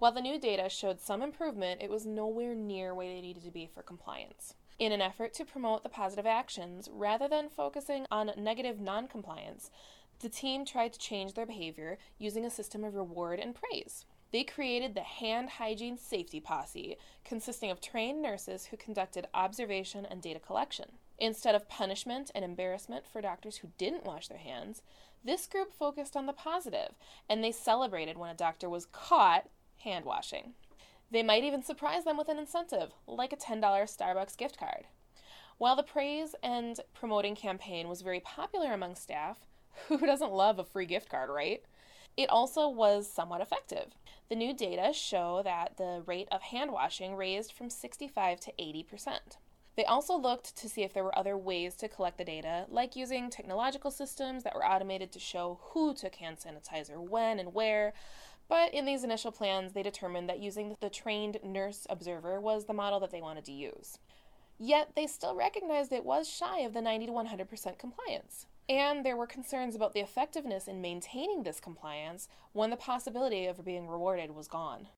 While the new data showed some improvement, it was nowhere near where they needed to be for compliance. In an effort to promote the positive actions, rather than focusing on negative noncompliance, the team tried to change their behavior using a system of reward and praise. They created the Hand Hygiene Safety Posse, consisting of trained nurses who conducted observation and data collection. Instead of punishment and embarrassment for doctors who didn't wash their hands, this group focused on the positive, and they celebrated when a doctor was caught hand washing. They might even surprise them with an incentive, like a $10 Starbucks gift card. While the praise and promoting campaign was very popular among staff, who doesn't love a free gift card, right? It also was somewhat effective. The new data show that the rate of hand washing raised from 65 to 80%. They also looked to see if there were other ways to collect the data, like using technological systems that were automated to show who took hand sanitizer when and where. But in these initial plans, they determined that using the trained nurse observer was the model that they wanted to use. Yet they still recognized it was shy of the 90 to 100% compliance. And there were concerns about the effectiveness in maintaining this compliance when the possibility of being rewarded was gone.